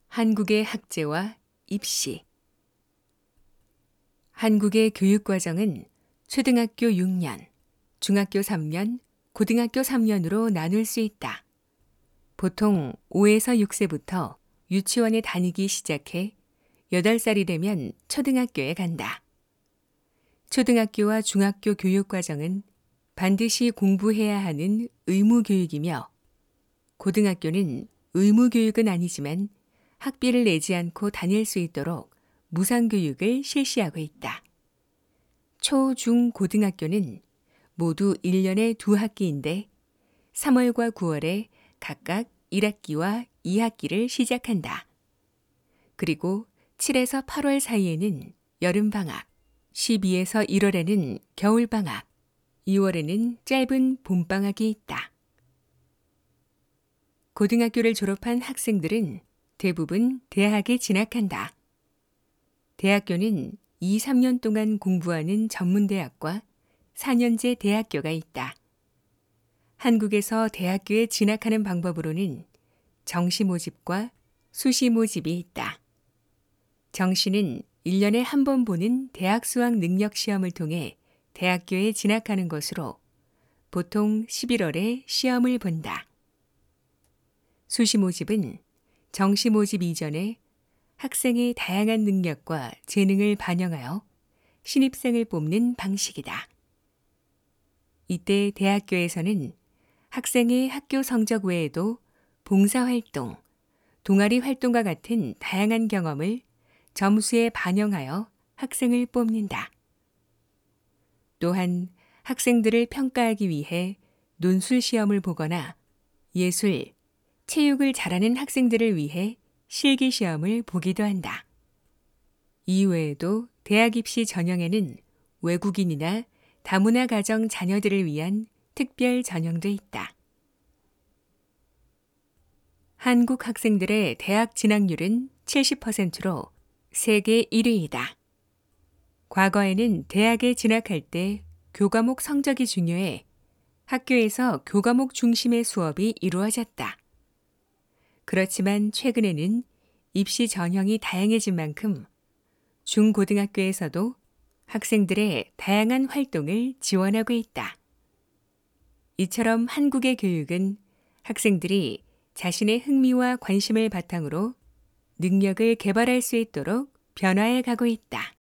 한국의 학제와 입시. 한국의 교육과정은 초등학교 6년, 중학교 3년, 고등학교 3년으로 나눌 수 있다. 보통 5에서 6세부터 유치원에 다니기 시작해 8살이 되면 초등학교에 간다. 초등학교와 중학교 교육과정은 반드시 공부해야 하는 의무교육이며, 고등학교는 의무교육은 아니지만 학비를 내지 않고 다닐 수 있도록 무상교육을 실시하고 있다. 초, 중, 고등학교는 모두 1년에 2학기인데 3월과 9월에 각각 1학기와 2학기를 시작한다. 그리고 7에서 8월 사이에는 여름방학, 12에서 1월에는 겨울방학, 2월에는 짧은 봄방학이 있다. 고등학교를 졸업한 학생들은 대부분 대학에 진학한다. 대학교는 2, 3년 동안 공부하는 전문대학과 4년제 대학교가 있다. 한국에서 대학교에 진학하는 방법으로는 정시 모집과 수시 모집이 있다. 정시는 1년에 한 번 보는 대학 수학 능력 시험을 통해 대학교에 진학하는 것으로 보통 11월에 시험을 본다. 수시 모집은 정시 모집 이전에 학생의 다양한 능력과 재능을 반영하여 신입생을 뽑는 방식이다. 이때 대학교에서는 학생의 학교 성적 외에도 봉사활동, 동아리 활동과 같은 다양한 경험을 점수에 반영하여 학생을 뽑는다. 또한 학생들을 평가하기 위해 논술 시험을 보거나 예술, 체육을 잘하는 학생들을 위해 실기 시험을 보기도 한다. 이외에도 대학 입시 전형에는 외국인이나 다문화 가정 자녀들을 위한 특별 전형도 있다. 한국 학생들의 대학 진학률은 70%로 세계 1위이다. 과거에는 대학에 진학할 때 교과목 성적이 중요해 학교에서 교과목 중심의 수업이 이루어졌다. 그렇지만 최근에는 입시 전형이 다양해진 만큼 중고등학교에서도 학생들의 다양한 활동을 지원하고 있다. 이처럼 한국의 교육은 학생들이 자신의 흥미와 관심을 바탕으로 능력을 개발할 수 있도록 변화해 가고 있다.